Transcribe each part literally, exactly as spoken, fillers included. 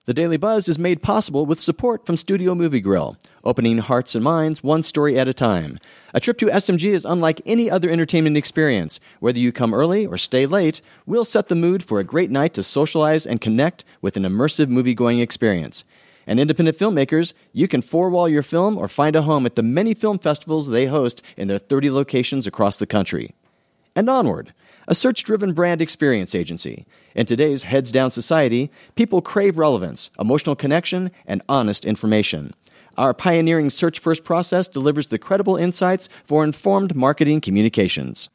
The Daily Buzz is made possible with support from Studio Movie Grill, opening hearts and minds one story at a time. A trip to S M G is unlike any other entertainment experience. Whether you come early or stay late, we'll set the mood for a great night to socialize and connect with an immersive movie-going experience. And independent filmmakers, you can four-wall your film or find a home at the many film festivals they host in their thirty locations across the country. And Onward, a search-driven brand experience agency. In today's heads-down society, people crave relevance, emotional connection, and honest information. Our pioneering search-first process delivers the credible insights for informed marketing communications.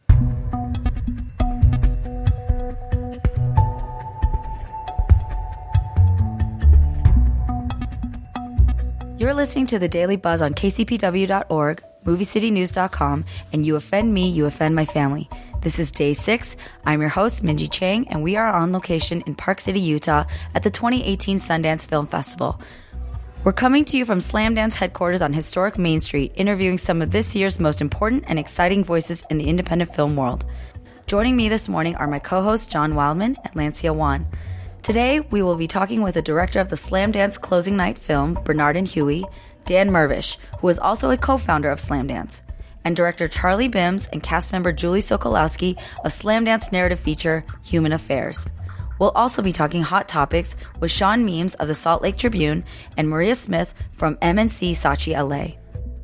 You're listening to The Daily Buzz on K C P W dot org, movie city news dot com, and You Offend Me, You Offend My Family. This is day six. I'm your host, Minji Chang, and we are on location in Park City, Utah at the twenty eighteen Sundance Film Festival. We're coming to you from Slamdance headquarters on historic Main Street, interviewing some of this year's most important and exciting voices in the independent film world. Joining me this morning are my co-hosts John Wildman and Lancia Wan. Today, we will be talking with the director of the Slamdance closing night film, Bernard and Huey, Dan Mirvish, who is also a co-founder of Slamdance, and director Charlie Bims and cast member Julie Sokolowski of Slamdance narrative feature, Human Affairs. We'll also be talking hot topics with Sean Meems of the Salt Lake Tribune and Maria Smith from M N C Saatchi L A.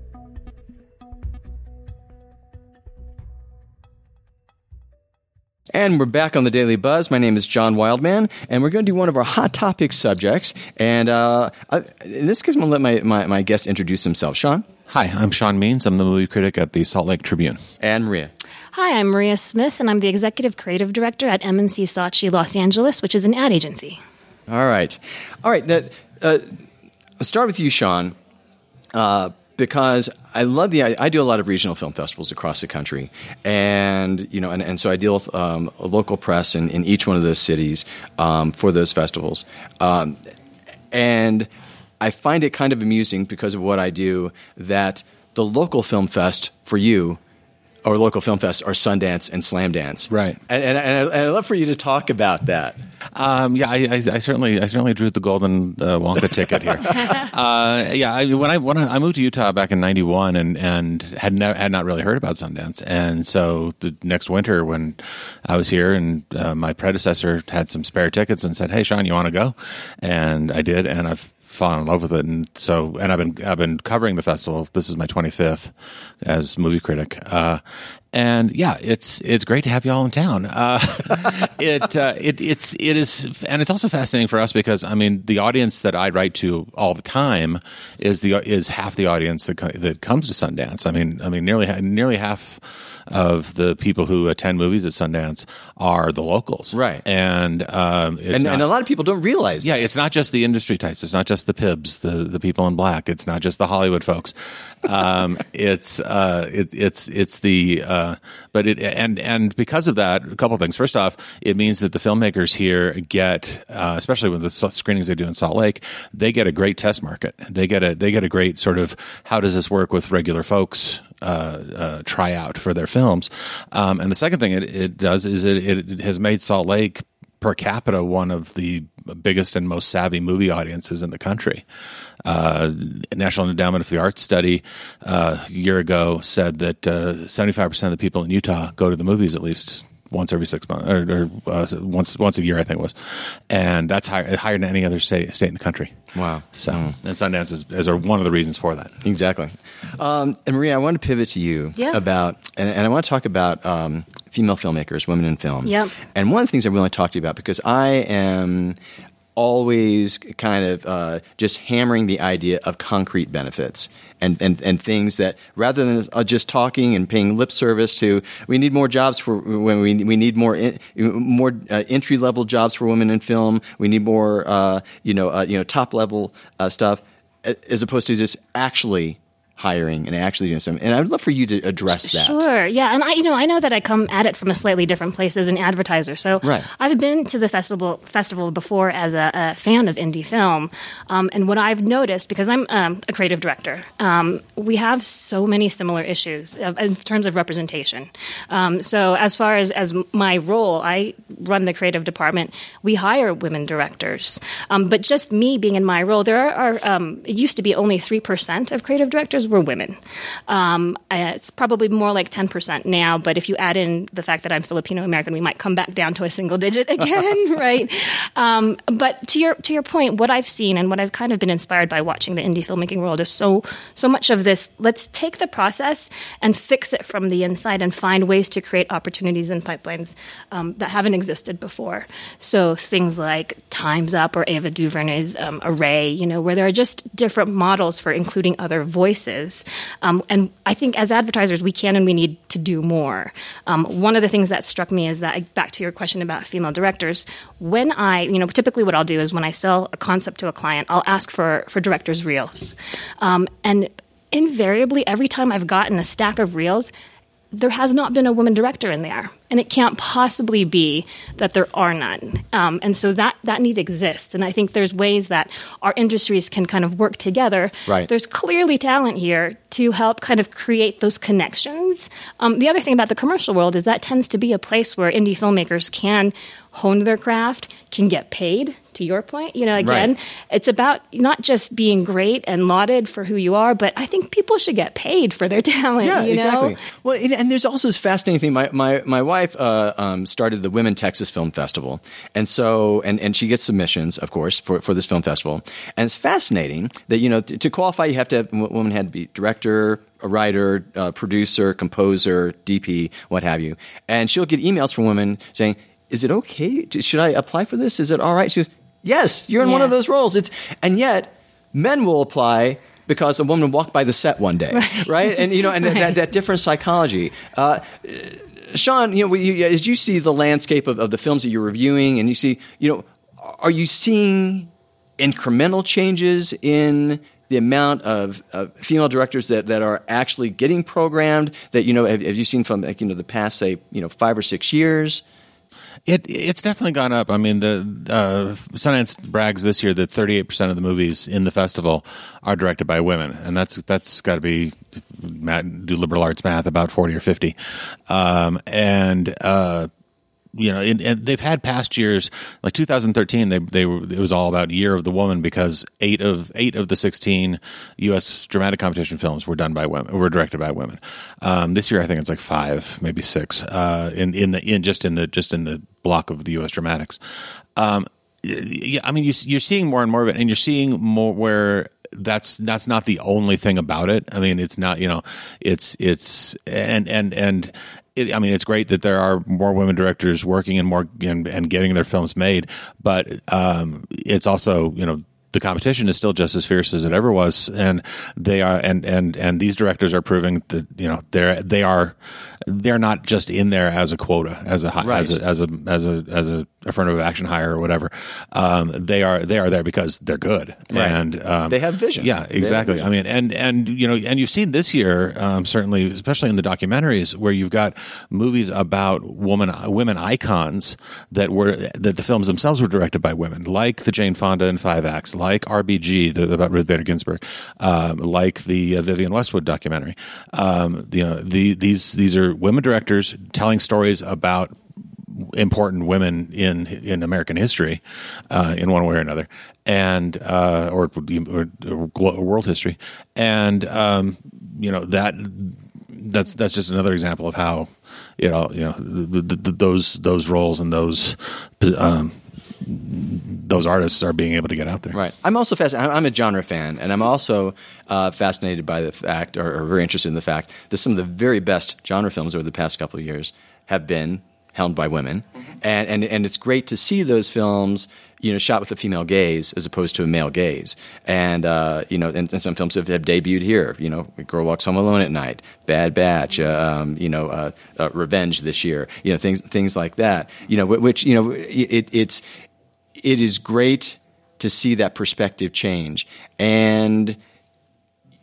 And we're back on the Daily Buzz. My name is John Wildman, and we're going to do one of our hot topic subjects. And uh, I, in this case, I'm going to let my, my, my guest introduce himself. Sean? Hi, I'm Sean Means. I'm the movie critic at the Salt Lake Tribune. And Maria? Hi, I'm Maria Smith, and I'm the executive creative director at M N C Saatchi Los Angeles, which is an ad agency. All right. All right. Now, uh, I'll start with you, Sean. Uh, Because I love the, I do a lot of regional film festivals across the country, and you know, and, and so I deal with um, a local press in, in each one of those cities um, for those festivals, um, and I find it kind of amusing because of what I do that the local film fest for you, or local film fest, are Sundance and Slamdance, right? And, and, and, I, and I'd love for you to talk about that. Um, yeah, I, I, I certainly, I certainly drew the golden uh, Wonka ticket here. uh, yeah, I, when I when I, I moved to Utah back in ninety-one, and and had ne- had not really heard about Sundance, and so the next winter when I was here, and uh, my predecessor had some spare tickets and said, "Hey, Sean, you want to go?" And I did, and I've fallen in love with it, and so and I've been I've been covering the festival. This is my twenty-fifth as movie critic, uh, and yeah, it's it's great to have you all in town. Uh, it uh, it it's it is, and it's also fascinating for us because I mean the audience that I write to all the time is the is half the audience that co- that comes to Sundance. I mean I mean nearly nearly half of the people who attend movies at Sundance are the locals, right? And um, it's and, not, and a lot of people don't realize. Yeah, that. It's not just the industry types. It's not just the Pibs, the the people in black. It's not just the Hollywood folks. Um, it's uh, it, it's it's the uh, but it and and because of that, a couple of things. First off, it means that the filmmakers here get, uh, especially with the screenings they do in Salt Lake, they get a great test market. They get a they get a great sort of how does this work with regular folks. Uh, uh, tryout for their films. Um, and the second thing it, it does is it, it has made Salt Lake per capita one of the biggest and most savvy movie audiences in the country. Uh, National Endowment for the Arts study uh, a year ago said that uh, seventy-five percent of the people in Utah go to the movies at least once every six months, or, or uh, once once a year, I think it was, and that's higher, higher than any other state, state in the country. Wow! So, mm. and Sundance is, is one of the reasons for that. Exactly. Um, and Maria, I want to pivot to you yeah. about, and, and I want to talk about um, female filmmakers, women in film. Yep. And one of the things I really want to talk to you about, because I am always kind of uh, just hammering the idea of concrete benefits and, and, and things that rather than uh, just talking and paying lip service to, we need more jobs for when we we need more in, more uh, entry level jobs for women in film. We need more uh, you know uh, you know top level uh, stuff, as opposed to just actually hiring and actually doing something. And I would love for you to address that. Sure. Yeah. And I, you know, I know that I come at it from a slightly different place as an advertiser. So right. I've been to the festival festival before as a, a fan of indie film. Um, and what I've noticed, because I'm um, a creative director, um, we have so many similar issues in terms of representation. Um, so as far as, as my role, I run the creative department. We hire women directors. Um, but just me being in my role, there are, um, it used to be only three percent of creative directors were women. Um, it's probably more like ten percent now, but if you add in the fact that I'm Filipino American, we might come back down to a single digit again, right? Um, but to your to your point, what I've seen and what I've kind of been inspired by watching the indie filmmaking world is so so much of this. Let's take the process and fix it from the inside and find ways to create opportunities and pipelines um, that haven't existed before. So things like Time's Up or Ava DuVernay's um, Array, you know, where there are just different models for including other voices. Um, and I think as advertisers, we can and we need to do more. Um, one of the things that struck me is that, back to your question about female directors, when I, you know, typically what I'll do is when I sell a concept to a client, I'll ask for, for director's reels. Um, and invariably, every time I've gotten a stack of reels, there has not been a woman director in there. And it can't possibly be that there are none. Um, and so that, that need exists. And I think there's ways that our industries can kind of work together. Right. There's clearly talent here to help kind of create those connections. Um, the other thing about the commercial world is that tends to be a place where indie filmmakers can hone their craft, can get paid, to your point. You know, again, right. It's about not just being great and lauded for who you are, but I think people should get paid for their talent, yeah, you exactly. know? Well, and, and there's also this fascinating thing. My my, my wife uh, um, started the Women Texas Film Festival. And so, and, and she gets submissions, of course, for, for this film festival. And it's fascinating that, you know, to, to qualify, you have to have, a woman had to be director, a writer, uh, producer, composer, D P, what have you. And she'll get emails from women saying, is it okay? Should I apply for this? Is it all right? She goes, yes, you're in yes. one of those roles. It's, and yet, men will apply because a woman walked by the set one day, right? right? And, you know, and right. that, that different psychology. Uh, Sean, you know, we, as you see the landscape of, of the films that you're reviewing, and you see, you know, are you seeing incremental changes in the amount of uh, female directors that, that are actually getting programmed? That, you know, have, have you seen from, like, you know, the past, say, you know, five or six years? It it's definitely gone up. I mean, the uh, Sundance brags this year that thirty-eight percent of the movies in the festival are directed by women, and that's that's got to be Matt, do liberal arts math, about forty or fifty, um, and. Uh, You know, and, and they've had past years, like two thousand thirteen. They they were, it was all about Year of the Woman because eight of eight of the sixteen U S dramatic competition films were done by women, were directed by women. Um, this year, I think it's like five, maybe six, uh, in in the in just in the just in the block of the U S dramatics. Um, yeah, I mean, you, you're seeing more and more of it, and you're seeing more where. That's that's not the only thing about it. I mean, it's not, you know, it's it's and and and it, I mean, it's great that there are more women directors working and more and, and getting their films made, but um, it's also, you know, the competition is still just as fierce as it ever was, and they are and and and these directors are proving that, you know, they're they are they're not just in there as a quota, as a right. as a as a as a as a affirmative action hire or whatever. Um, they are they are there because they're good, right. and um, they have vision. Yeah, exactly. Vision. I mean, and and you know, and you've seen this year, um, certainly, especially in the documentaries, where you've got movies about woman women icons that were that the films themselves were directed by women, like the Jane Fonda and Five Acts, like R B G the, about Ruth Bader Ginsburg, um, like the uh, Vivienne Westwood documentary. Um, you know, the, these these are women directors telling stories about important women in in American history, uh, in one way or another, and uh, or, or, or world history, and um, you know that that's that's just another example of how, you know you know the, the, the, those those roles and those um, those artists are being able to get out there. Right. I'm also fascinated. I'm a genre fan, and I'm also uh, fascinated by the fact, or, or very interested in the fact, that some of the very best genre films over the past couple of years have been helmed by women, and, and and it's great to see those films, you know, shot with a female gaze as opposed to a male gaze. And uh, you know, and, and some films have, have debuted here. You know, Girl Walks Home Alone at Night, Bad Batch, uh, um, you know, uh, uh, Revenge this year. You know, things things like that. You know, which you know, it, it's it is great to see that perspective change. And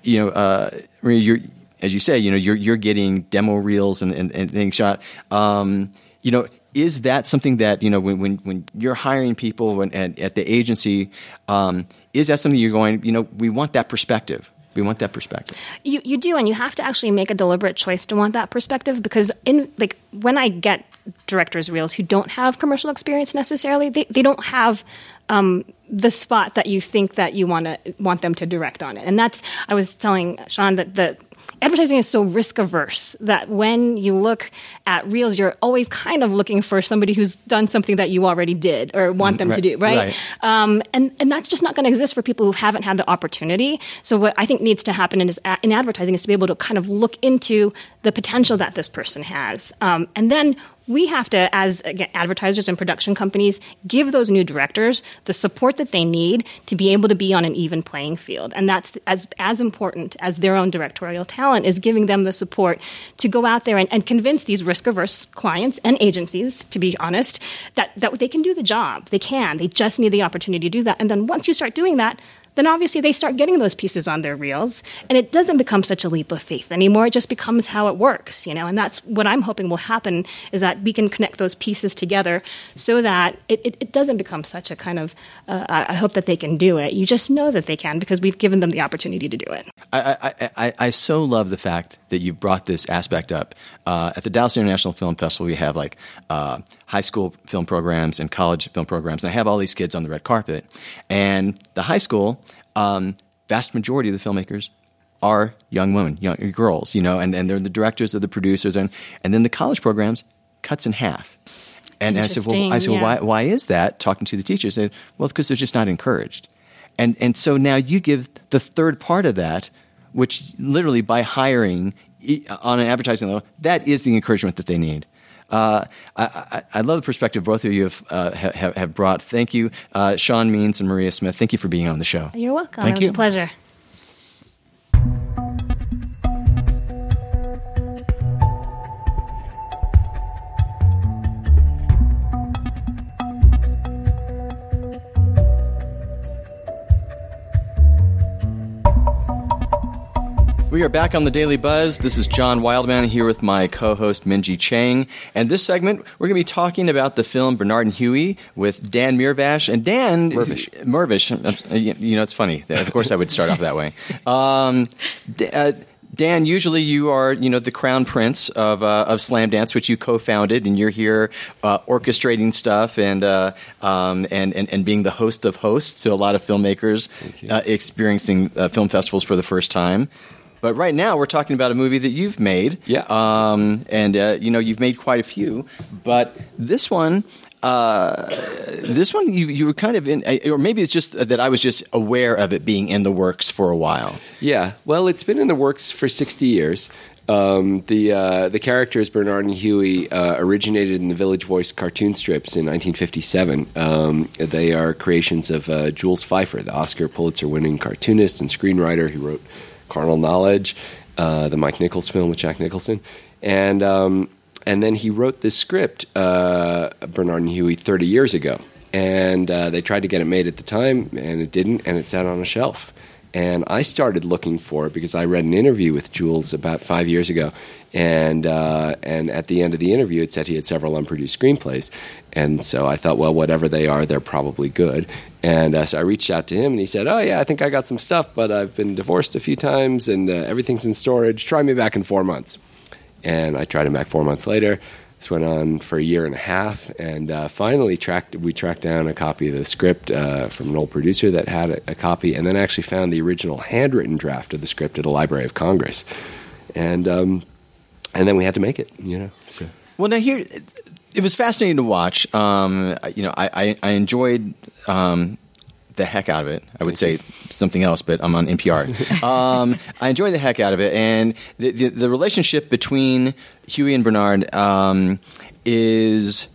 you know, uh, you're, as you say, you know, you're you're getting demo reels and, and, and things shot. Um, you know, is that something that, you know, when when, when you're hiring people when, at, at the agency, um, is that something you're going, you know, we want that perspective. We want that perspective. You you do, and you have to actually make a deliberate choice to want that perspective, because in like when I get directors' reels who don't have commercial experience necessarily, they, they don't have um, the spot that you think that you want to want them to direct on it. And that's, I was telling Sean that the advertising is so risk averse that when you look at reels, you're always kind of looking for somebody who's done something that you already did or want them right, to do, right? right. Um, and, and that's just not going to exist for people who haven't had the opportunity. So what I think needs to happen in, is, in advertising is to be able to kind of look into the potential that this person has. Um, and then we have to, as again, advertisers and production companies, give those new directors the support that they need to be able to be on an even playing field. And that's as as important as their own directorial talent, is giving them the support to go out there and, and convince these risk-averse clients and agencies, to be honest, that, that they can do the job. They can. They just need the opportunity to do that. And then once you start doing that, then obviously they start getting those pieces on their reels, and it doesn't become such a leap of faith anymore. It just becomes how it works, you know. And that's what I'm hoping will happen, is that we can connect those pieces together so that it, it, it doesn't become such a kind of, uh, I hope that they can do it. You just know that they can because we've given them the opportunity to do it. I, I, I, I so love the fact that you brought this aspect up. Uh, at the Dallas International Film Festival, we have like uh, high school film programs and college film programs, and I have all these kids on the red carpet. And the high school, um, vast majority of the filmmakers are young women, young girls, you know, and, and they're the directors, or the producers, and and then the college programs cuts in half. And, and I said, well, I said, yeah. well, why why is that? Talking to the teachers, they said, well, it's because they're just not encouraged. And and so now you give the third part of that, which literally by hiring on an advertising level, that is the encouragement that they need. Uh, I, I, I love the perspective both of you have, uh, have, have brought. Thank you, uh, Sean Means and Maria Smith. Thank you for being on the show. You're welcome. Thank it was you. a pleasure. We are back on the Daily Buzz. This is John Wildman here with my co-host Minji Chang. And this segment, we're going to be talking about the film Bernard and Huey with Dan Mirvash. And Dan... Mirvish. Mirvish. You know, it's funny. Of course I would start off that way. Um, uh, Dan, usually you are, you know, the crown prince of uh, of Slamdance, which you co-founded, and you're here uh, orchestrating stuff and, uh, um, and and and being the host of hosts to a lot of filmmakers uh, experiencing uh, film festivals for the first time. But right now we're talking about a movie that you've made. Yeah. Um, and, uh, you know, you've made quite a few. But this one, uh, this one you, you were kind of in, or maybe it's just that I was just aware of it being in the works for a while. Yeah. Well, it's been in the works for sixty years. Um, the uh, the characters Bernard and Huey uh, originated in the Village Voice cartoon strips in nineteen fifty-seven. Um, they are creations of uh, Jules Feiffer, the Oscar Pulitzer-winning cartoonist and screenwriter who wrote Carnal Knowledge, uh, the Mike Nichols film with Jack Nicholson, and um, and then he wrote this script, uh, Bernard and Huey, thirty years ago, and uh, they tried to get it made at the time, and it didn't, and it sat on a shelf. And I started looking for it because I read an interview with Jules about five years ago, and uh, and at the end of the interview, it said he had several unproduced screenplays, and so I thought, well, whatever they are, they're probably good. And uh, so I reached out to him, and he said, oh, yeah, I think I got some stuff, but I've been divorced a few times, and uh, everything's in storage. Try me back in four months. And I tried him back four months later. This went on for a year and a half, and uh, finally tracked, we tracked down a copy of the script uh, from an old producer that had a, a copy, and then actually found the original handwritten draft of the script at the Library of Congress. And um, and then we had to make it, you know. So. Well, now here... It was fascinating to watch. Um, you know, I, I, I enjoyed um, the heck out of it. I would say something else, but I'm on N P R. um, I enjoyed the heck out of it, and the the, the relationship between Huey and Bernard um, is.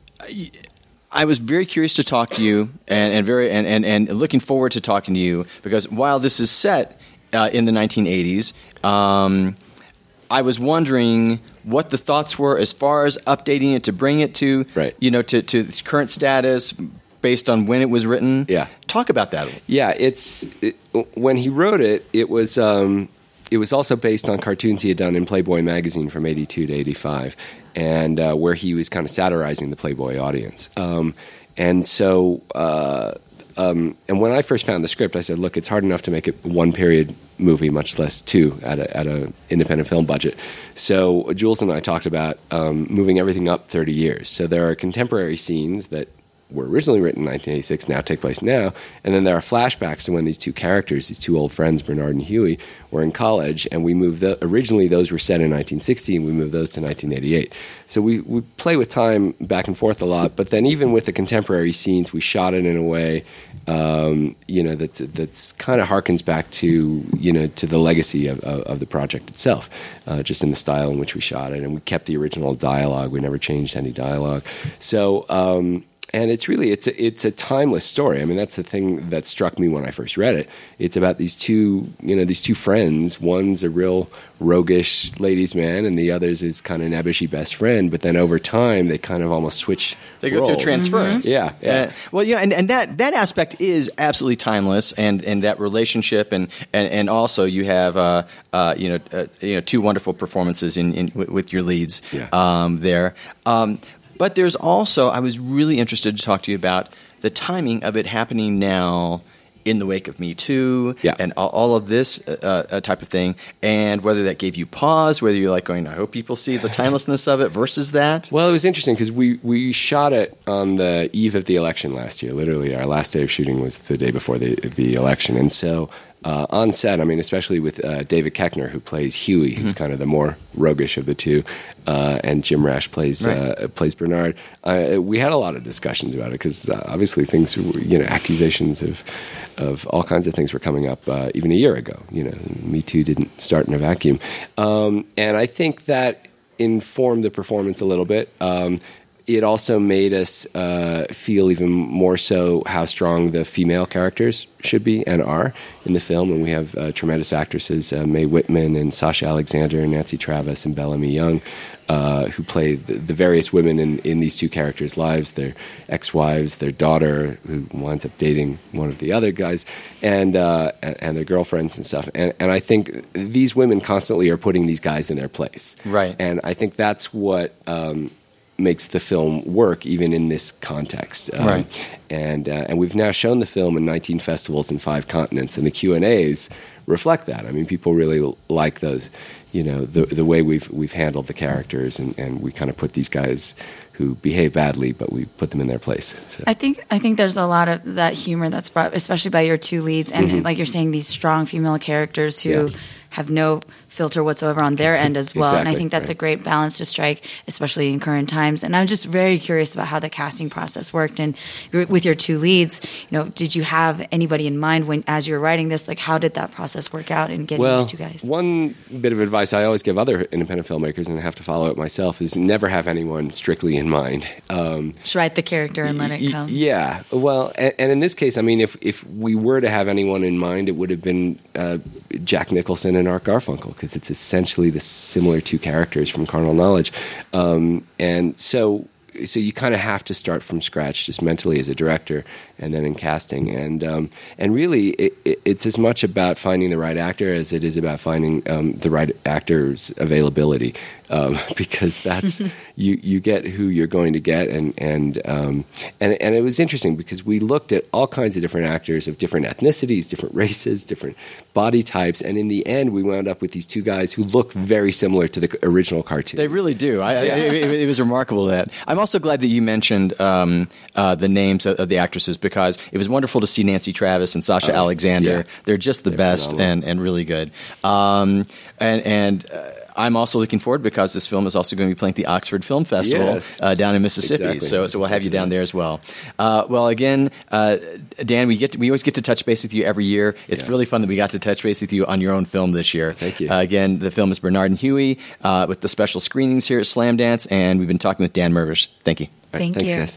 I was very curious to talk to you, and, and very and, and, and looking forward to talking to you, because while this is set uh, in the nineteen eighties, um, I was wondering what the thoughts were as far as updating it to bring it to, right. you know, to, to its current status based on when it was written. Yeah. talk about that. Yeah, it's it, when he wrote it, it was um, it was also based on cartoons he had done in Playboy magazine from eighty-two to eighty-five, and uh, where he was kind of satirizing the Playboy audience. Um, and so, uh, um, and when I first found the script, I said, "Look, it's hard enough to make it one period movie, much less two at a at a independent film budget." So Jules and I talked about um, moving everything up thirty years. So there are contemporary scenes that were originally written in nineteen eighty-six, now take place now, and then there are flashbacks to when these two characters, these two old friends, Bernard and Huey, were in college, and we moved the, originally those were set in nineteen sixty, and we moved those to nineteen eighty-eight. So we, we play with time back and forth a lot, but then even with the contemporary scenes, we shot it in a way, um, you know, that that's kind of harkens back to, you know, to the legacy of, of, of the project itself, uh, just in the style in which we shot it, and we kept the original dialogue. We never changed any dialogue. So, um, And it's really it's a, it's a timeless story. I mean, that's the thing that struck me when I first read it. It's about these two, you know, these two friends. One's a real roguish ladies' man, and the other's is kind of nebbishy best friend. But then over time, they kind of almost switch. They go roles. through transference. Mm-hmm. Yeah, yeah. Uh, well, yeah, and, and that, that aspect is absolutely timeless, and, and that relationship, and, and, and also you have uh, uh, you know uh, you know two wonderful performances in, in with your leads yeah. um, there. Um, But there's also, I was really interested to talk to you about the timing of it happening now in the wake of Me Too yeah. and all, all of this uh, uh, type of thing, and whether that gave you pause, whether you're like going, I hope people see the timelessness of it versus that. Well, it was interesting because we, we shot it on the eve of the election last year. Literally, our last day of shooting was the day before the, the election. And so uh, on set, I mean, especially with uh, David Koechner, who plays Huey, who's mm-hmm. kind of the more roguish of the two, uh, and Jim Rash plays right. uh, plays Bernard. Uh, we had a lot of discussions about it because uh, obviously things, were, you know, accusations of of all kinds of things were coming up uh, even a year ago. You know, Me Too didn't start in a vacuum, um, and I think that informed the performance a little bit. Um, It also made us uh, feel even more so how strong the female characters should be and are in the film. And we have uh, tremendous actresses, uh, Mae Whitman and Sasha Alexander and Nancy Travis and Bellamy Young, uh, who play the, the various women in, in these two characters' lives, their ex-wives, their daughter, who winds up dating one of the other guys, and uh, and their girlfriends and stuff. And, and I think these women constantly are putting these guys in their place. Right. And I think that's what... Um, makes the film work even in this context. Um, right. And uh, and we've now shown the film in nineteen festivals in five continents, and the Q and A's reflect that. I mean, people really like those, you know, the the way we've we've handled the characters, and, and we kind of put these guys who behave badly, but we put them in their place. So. I think I think there's a lot of that humor that's brought, especially by your two leads, and mm-hmm. like you're saying, these strong female characters who yeah. have no filter whatsoever on their end as well. Exactly, and I think that's right. a great balance to strike, especially in current times. And I'm just very curious about how the casting process worked. And with your two leads, you know, did you have anybody in mind when, as you were writing this? Like, how did that process work out in getting well, these two guys? One bit of advice I always give other independent filmmakers, and I have to follow it myself, is never have anyone strictly in mind. Um, Just write the character and let it come. Yeah. Well, and, and in this case, I mean, if if we were to have anyone in mind, it would have been uh, Jack Nicholson and Art Garfunkel, because it's essentially the similar two characters from Carnal Knowledge. Um, and so so you kind of have to start from scratch, just mentally as a director, and then in casting. And um, and really, it, it, it's as much about finding the right actor as it is about finding um, the right actor's availability, um, because that's you you get who you're going to get. And and um, and and it was interesting because we looked at all kinds of different actors of different ethnicities, different races, different body types, and in the end, we wound up with these two guys who look very similar to the original cartoon. They really do. I, I, it, it was remarkable that. I'm also glad that you mentioned um, uh, the names of, of the actresses, because it was wonderful to see Nancy Travis and Sasha oh, Alexander. Yeah. They're just the They're best phenomenal. and, and really good. Um, and and uh, I'm also looking forward, because this film is also going to be playing at the Oxford Film Festival Yes. uh, down in Mississippi. Exactly. So so we'll have you down there as well. Uh, well, again, uh, Dan, we get to, we always get to touch base with you every year. It's Yeah. really fun that we got to touch base with you on your own film this year. Thank you. Uh, again, the film is Bernard and Huey, uh, with the special screenings here at Slam Dance, and we've been talking with Dan Mirvish. Thank you. All right, Thank thanks, you. guys.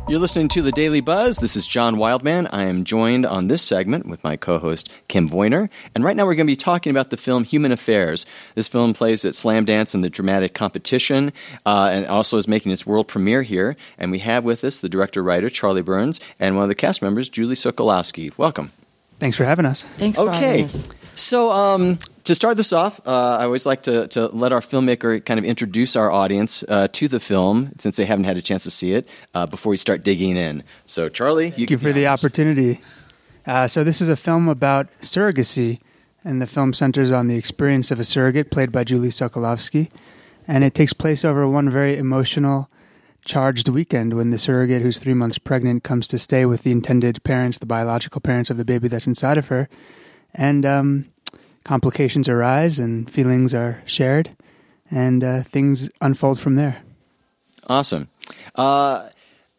You're listening to The Daily Buzz. This is John Wildman. I am joined on this segment with my co-host, Kim Voyner. And right now we're going to be talking about the film Human Affairs. This film plays at Slamdance in the dramatic competition uh, and also is making its world premiere here. And we have with us the director-writer, Charlie Burns, and one of the cast members, Julie Sokolowski. Welcome. Thanks for having us. Thanks for okay. having us. So um, to start this off, uh, I always like to, to let our filmmaker kind of introduce our audience uh, to the film, since they haven't had a chance to see it, uh, before we start digging in. So, Charlie, you Thank you for the opportunity. Uh, so this is a film about surrogacy, and the film centers on the experience of a surrogate played by Julie Sokolowski, and it takes place over one very emotional, charged weekend when the surrogate, who's three months pregnant, comes to stay with the intended parents, the biological parents of the baby that's inside of her. And um, complications arise and feelings are shared and uh, things unfold from there. Awesome. Uh,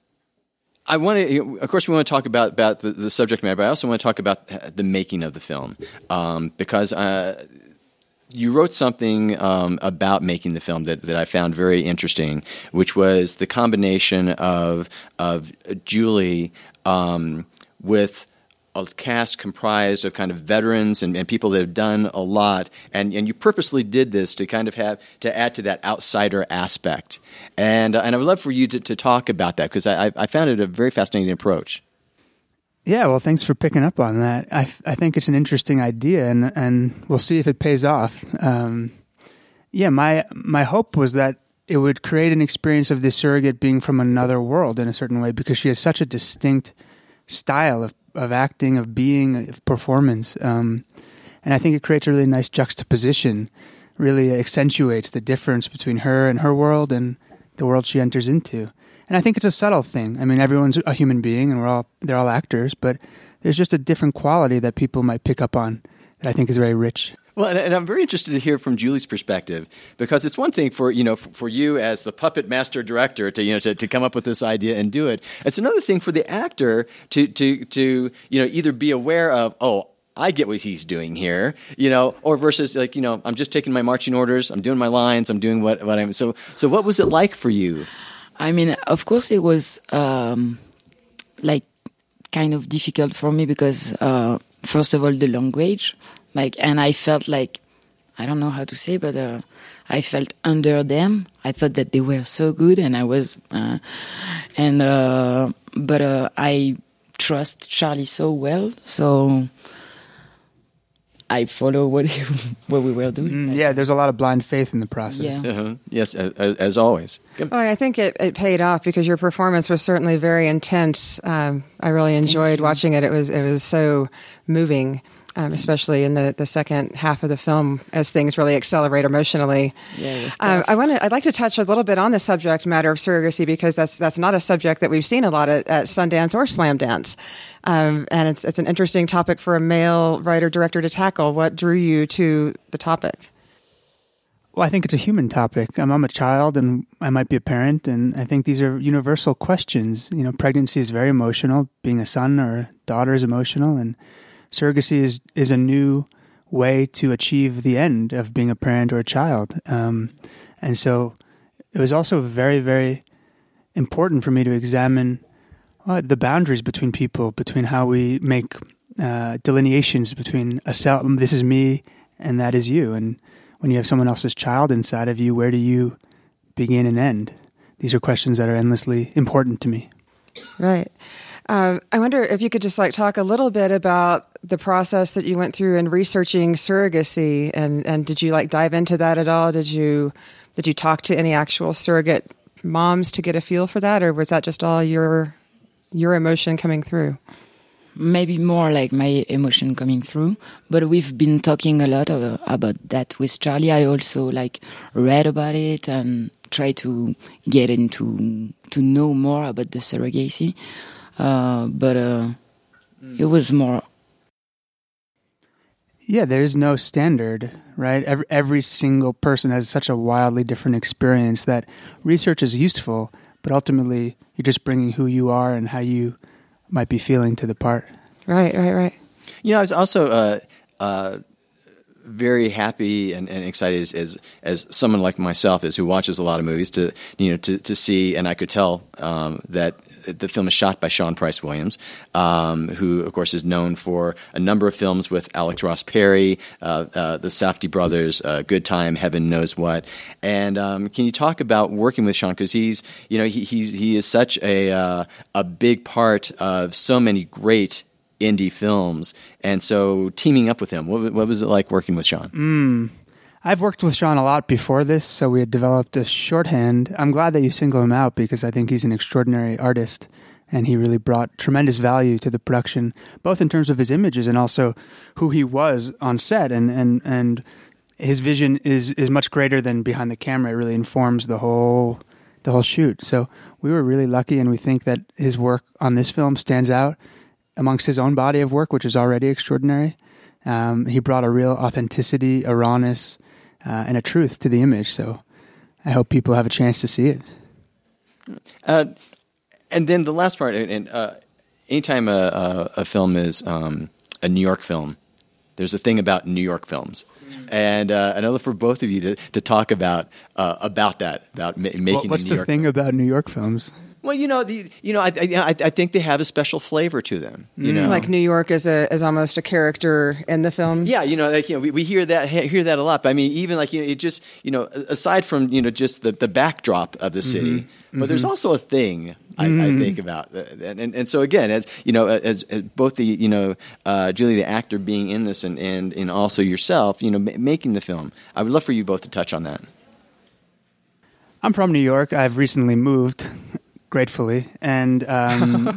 I want to, of course, we want to talk about, about the, the subject matter, but I also want to talk about the making of the film um, because uh, you wrote something um, about making the film that, that I found very interesting, which was the combination of, of Julie um, with a cast comprised of kind of veterans and, and people that have done a lot, and, and you purposely did this to kind of have to add to that outsider aspect. And uh, and I would love for you to, to talk about that because I, I found it a very fascinating approach. Yeah, well, thanks for picking up on that. I, I think it's an interesting idea, and and we'll see if it pays off. Um, yeah, my my hope was that it would create an experience of this surrogate being from another world in a certain way because she has such a distinct style of of acting, of being, of performance. Um, and I think it creates a really nice juxtaposition, really accentuates the difference between her and her world and the world she enters into. And I think it's a subtle thing. I mean, everyone's a human being and we're all, they're all actors, but there's just a different quality that people might pick up on that I think is very rich. Well, and, and I'm very interested to hear from Julie's perspective because it's one thing for you know for, for you as the puppet master director to you know to, to come up with this idea and do it. It's another thing for the actor to to to you know either be aware of oh I get what he's doing here you know or versus like you know I'm just taking my marching orders, I'm doing my lines, I'm doing what what I'm so so what was it like for you? I mean, of course, it was um, like kind of difficult for me because uh, first of all the language. Like, and I felt like, I don't know how to say, but uh, I felt under them. I thought that they were so good, and I was, uh, and uh, but uh, I trust Charlie so well, so I follow what he, what we were doing. Mm, yeah, there's a lot of blind faith in the process. Yeah. Uh-huh. Yes, as, as always. Well, I think it, it paid off because your performance was certainly very intense. Um, I really enjoyed watching it. It was it was so moving. Um, especially in the, the second half of the film, as things really accelerate emotionally. Yeah, um, I want to. I'd like to touch a little bit on the subject matter of surrogacy because that's that's not a subject that we've seen a lot at, at Sundance or Slamdance, um, and it's it's an interesting topic for a male writer director to tackle. What drew you to the topic? Well, I think it's a human topic. I'm, I'm a child, and I might be a parent, and I think these are universal questions. You know, pregnancy is very emotional. Being a son or a daughter is emotional, and surrogacy is, is a new way to achieve the end of being a parent or a child. Um, and so it was also very, very important for me to examine uh, the boundaries between people, between how we make uh, delineations between a self, this is me and that is you. And when you have someone else's child inside of you, where do you begin and end? These are questions that are endlessly important to me. Right. Um, I wonder if you could just like talk a little bit about the process that you went through in researching surrogacy, and, and did you like dive into that at all? Did you did you talk to any actual surrogate moms to get a feel for that, or was that just all your your emotion coming through? Maybe more like my emotion coming through, but we've been talking a lot of, about that with Charlie. I also like read about it and try to get into to know more about the surrogacy. Uh, but uh, it was more. Yeah, there is no standard, right? Every, every single person has such a wildly different experience that research is useful, but ultimately you're just bringing who you are and how you might be feeling to the part. Right, right, right. You know, I was also uh, uh, very happy and, and excited as, as as someone like myself is who watches a lot of movies to you know to, to see, and I could tell um, that the film is shot by Sean Price Williams, um, who, of course, is known for a number of films with Alex Ross Perry, uh, uh, the Safdie brothers, uh, Good Time, Heaven Knows What. And um, can you talk about working with Sean? Because he's, you know, he he's, he is such a uh, a big part of so many great indie films, and so teaming up with him, what, what was it like working with Sean? Mm. I've worked with Sean a lot before this, so we had developed a shorthand. I'm glad that you single him out because I think he's an extraordinary artist, and he really brought tremendous value to the production, both in terms of his images and also who he was on set. And and, and his vision is, is much greater than behind the camera. It really informs the whole the whole shoot. So we were really lucky, and we think that his work on this film stands out amongst his own body of work, which is already extraordinary. Um, he brought a real authenticity, a rawness, Uh, and a truth to the image, so I hope people have a chance to see it. Uh, and then the last part, and uh, anytime a, a, a film is um, a New York film, there's a thing about New York films. And uh, I'd love for both of you to, to talk about uh, about that, about ma- making well, what's a New the York thing film. about New York films? Well, you know, the, you know, I, I, I think they have a special flavor to them. You know, like New York is a is almost a character in the film. Yeah, you know, like you know, we, we hear that hear that a lot. But I mean, even like you know, it just you know, aside from you know, just the, the backdrop of the city, mm-hmm. but mm-hmm. there's also a thing I, mm-hmm. I think about, and, and and so again, as you know, as, as both the you know, uh, Julie the actor being in this, and and, and also yourself, you know, ma- making the film. I would love for you both to touch on that. I'm from New York. I've recently moved. Gratefully. And, um,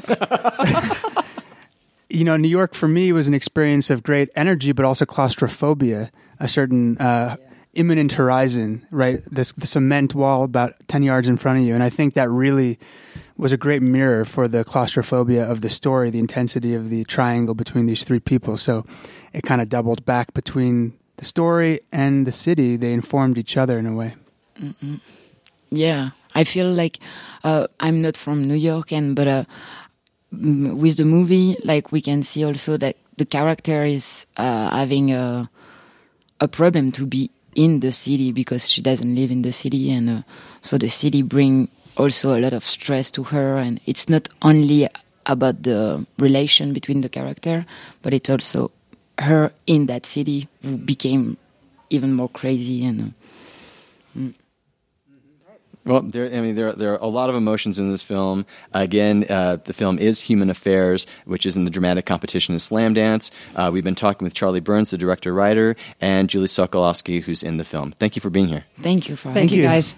you know, New York for me was an experience of great energy, but also claustrophobia, a certain uh, yeah. imminent horizon, right? This, the cement wall about ten yards in front of you. And I think that really was a great mirror for the claustrophobia of the story, the intensity of the triangle between these three people. So it kind of doubled back between the story and the city. They informed each other in a way. Mm-mm. Yeah. I feel like uh, I'm not from New York, and but uh, with the movie, like we can see also that the character is uh, having a a problem to be in the city because she doesn't live in the city, and uh, so the city bring also a lot of stress to her, and it's not only about the relation between the character, but it's also her in that city who became even more crazy and. Uh, mm. Well, there, I mean, there, there are a lot of emotions in this film. Again, uh, the film is Human Affairs, which is in the dramatic competition in Slamdance. Uh, we've been talking with Charlie Burns, the director-writer, and Julie Sokolowski, who's in the film. Thank you for being here. Thank you for Thank you, guys.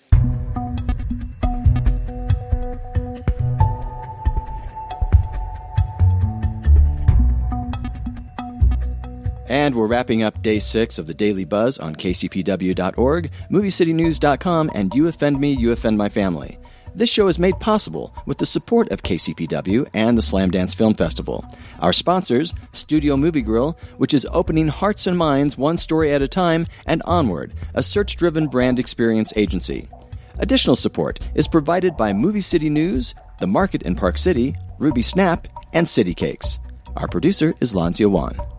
And we're wrapping up day six of the Daily Buzz on K C P W dot org, movie city news dot com, and You Offend Me, You Offend My Family. This show is made possible with the support of K C P W and the Slamdance Film Festival. Our sponsors, Studio Movie Grill, which is opening hearts and minds one story at a time, and Onward, a search-driven brand experience agency. Additional support is provided by Movie City News, The Market in Park City, Ruby Snap, and City Cakes. Our producer is Lanzia Wan.